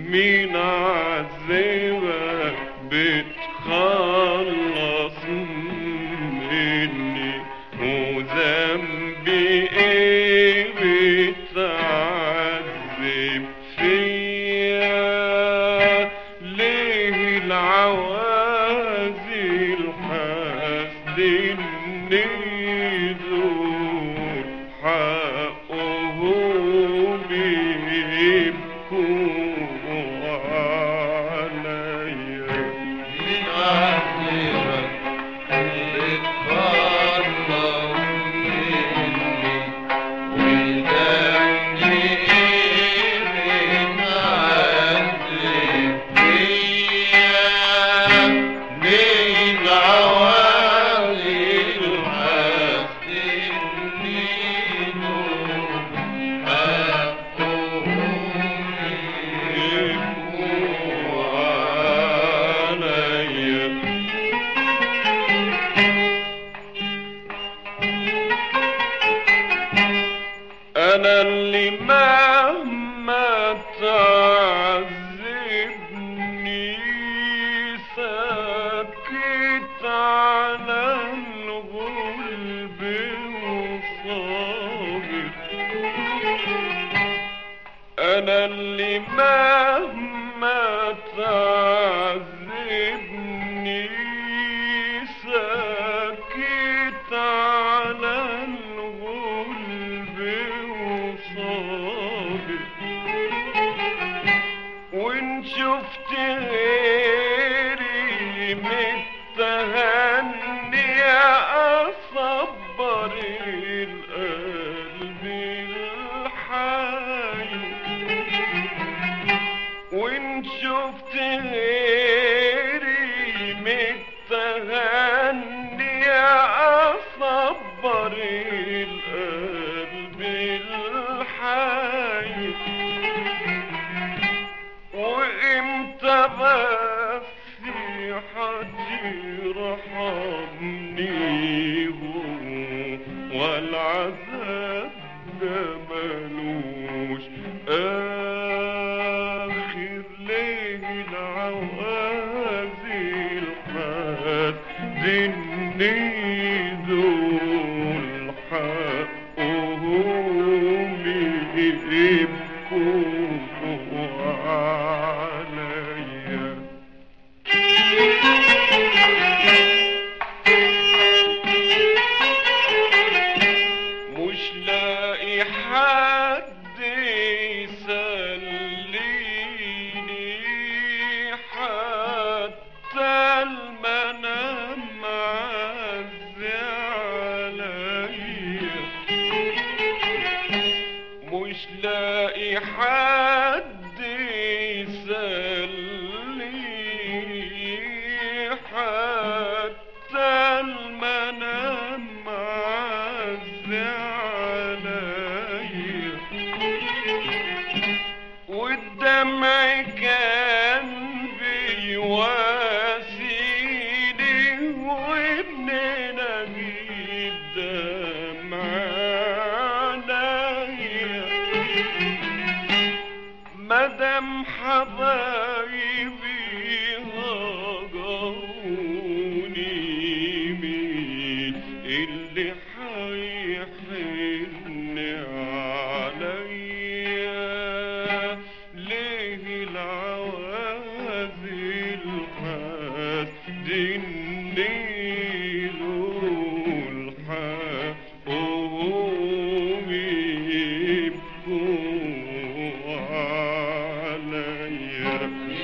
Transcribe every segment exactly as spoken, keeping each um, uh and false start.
مين عذبك بتخلص مني، وذنبي ايه بتعذب فيا؟ ليه العوازل حاسدني دول حقهم يبكوا أنا اللي مهما تعذبني ساكت على الغلب وصابر. أنا اللي مهما تعذبني ساكت على وإن شفت غيري متهني أصبر القلب الحي. وإن شفت غيري متهني أصبر القلب الحي. وامتى بس يرحمني والعذاب ده ملوش آخر. ليه العوازل حاسدني دول حقهم يبكوا حد يسليني حتى المنام معزي عليا. مش لاقي حد يسليني حتى المنام معزي والدمع كان بيواسيني وابن نجيب دمع عينيا. مدام حبايبي هجروني مين اللي حيحن عليا؟ ليه العوازل حاسدني دول حقهم يبكوا عليا؟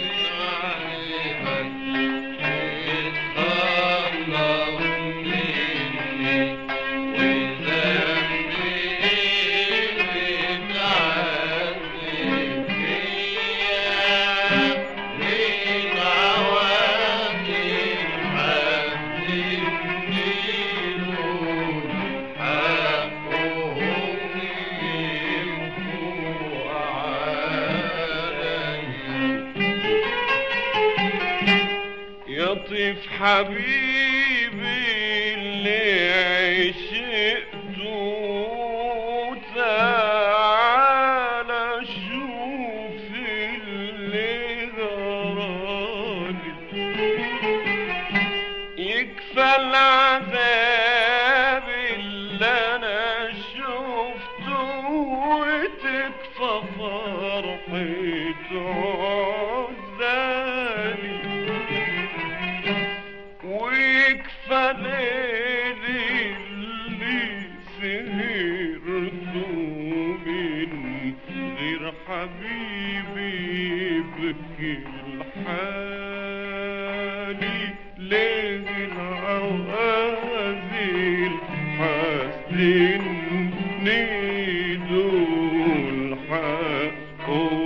يطيف حبيبي اللي عشقته تعالى شوف اللي ففرحته عزالي ويكفى ليلي اللي سهرته من غير حبيبي يبكي الحالي ليه العوازل حاسدني دول حقهم